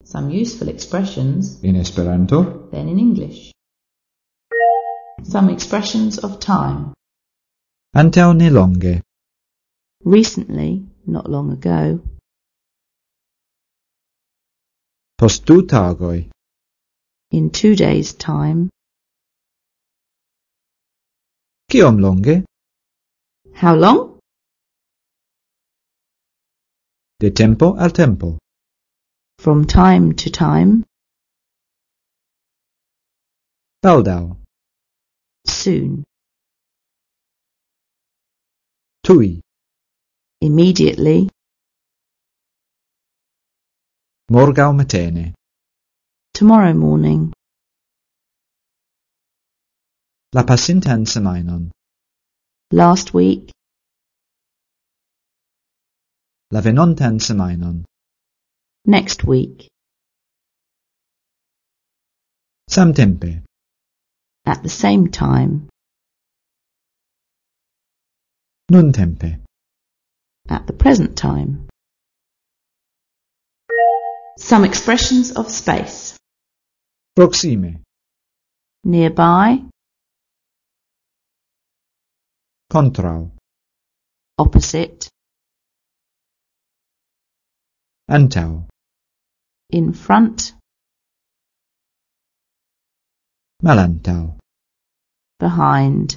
Some useful expressions, in Esperanto, then in English. Some expressions of time. antaŭ nelonge, Recently, not long ago. post 2 tagoj, In 2 days' time. kiom longe, How long? de tempo al tempo, From time to time. baldaŭ, Soon. tuj, Immediately. morgaŭ matene, Tomorrow morning. la pasintan semajnon, Last week. la venontan semajnon, Next week. samtempe, At the same time. nuntempe, At the present time. Some expressions of space. proksime, Nearby. kontraŭ, Opposite. antaŭ, In front. malantaŭ, Behind.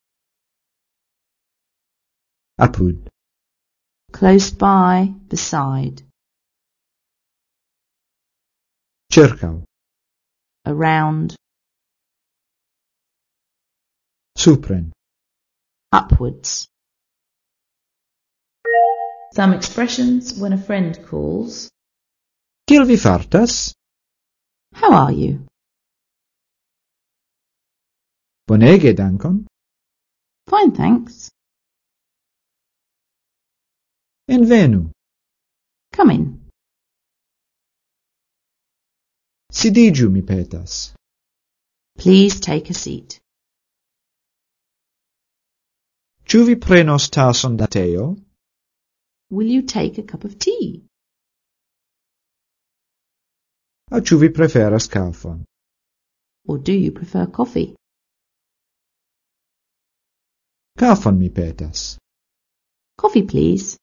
apud, Close by. Beside. ĉirkaŭ, Around. supren, Upwards. Some expressions when a friend calls. kiel vi fartas? How are you? Bonege, dankon. Fine, thanks. Envenu, Come in. sidiĝu, mi petas. Please take a seat. Ĉu vi prenos tason da teo? Will you take a cup of tea? Aŭ ĉu vi preferas kafon? Or do you prefer coffee? Kafon, mi petas. Coffee, please.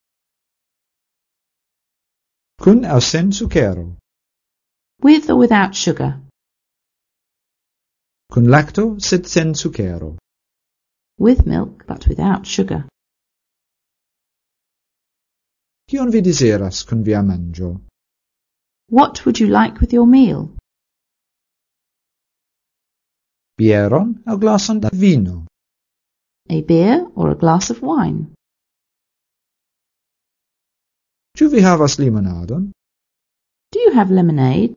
Kun aŭ sen sukero? With or without sugar? Kun lakto, sed sen sukero. With milk, but without sugar. Kion vi deziras kun via manĝo? What would you like with your meal? Bieron aŭ glason da vino? A beer or a glass of wine? Ĉu vi havas limonadon? Do you have lemonade?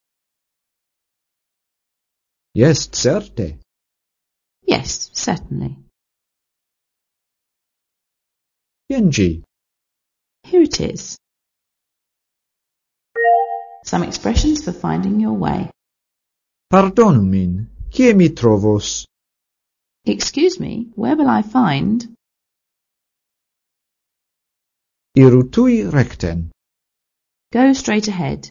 Jes, certe. Yes, certainly. Jen ĝi. Here it is. Some expressions for finding your way. Pardonu min, kie mi trovos? Excuse me, where will I find? Iru tuj rekten. Go straight ahead.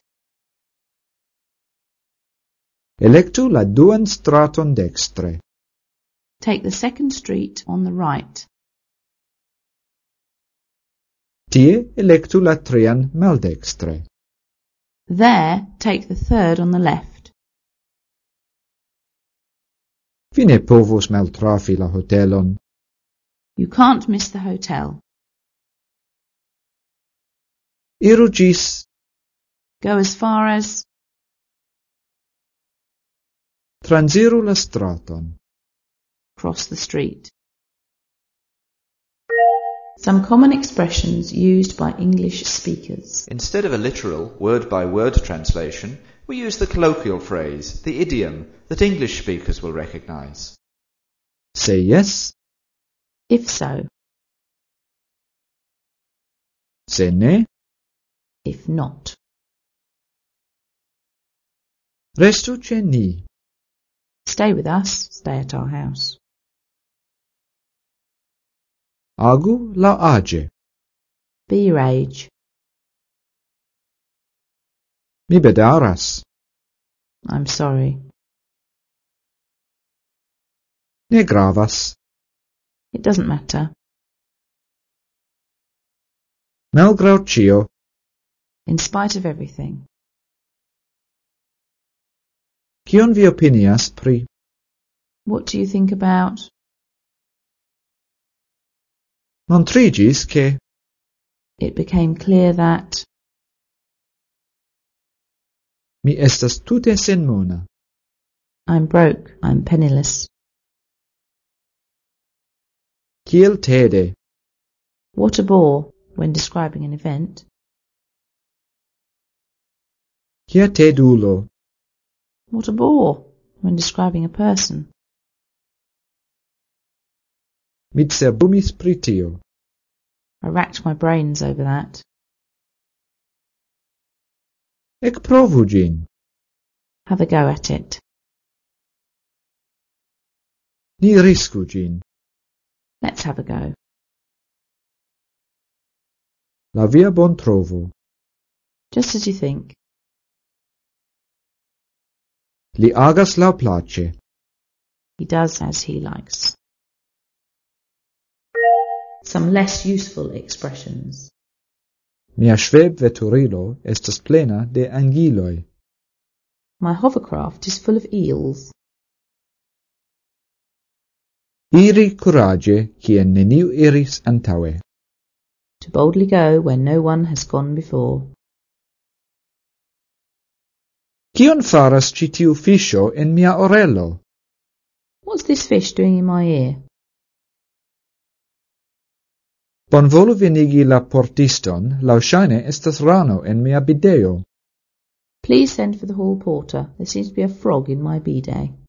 Elektu la duan straton dekstre. Take the second street on the right. Tie elektu la trian maldekstre. There, take the third on the left. Vi ne povos maltrafi la hotelon. You can't miss the hotel. Iru ĝis. Go as far as. Transiru la straton. Cross the street. Some common expressions used by English speakers. Instead of a literal, word-by-word translation, we use the colloquial phrase, the idiom, that English speakers will recognize. Say yes. If so. Se ne. If not. Restu ĉe ni. Stay with us. Stay at our house. Agu laŭaĝe. Be your age. Mi bedaŭras. I'm sorry. Ne gravas. It doesn't matter. Malgraŭ ĉio. In spite of everything. Kion vi opinias pri? What do you think about? Montriĝis ke. It became clear that. Mi estas tute senmona. I'm broke. I'm penniless. Kiel tede. What a bore when describing an event. Kia tedulo. What a bore when describing a person. Mi cerbumis pri tio. I racked my brains over that. Ekprovu ĝin. Have a go at it. Ni risku ĝin. Let's have a go. La via bontrovo. Just as you think. Li agas laŭplaĉe. He does as he likes. Some less useful expressions. Mia ŝvebveturilo estas plena de angiloj. My hovercraft is full of eels. Iri kuraĝe, kien neniu iris antaŭe. To boldly go where no one has gone before. Kion faras ĉi tiu fiŝo en mia orelo? What's this fish doing in my ear? Bonvolu venigi la portiston, laŭŝajne estas rano en mia bideo. Please send for the hall porter. There seems to be a frog in my bidet.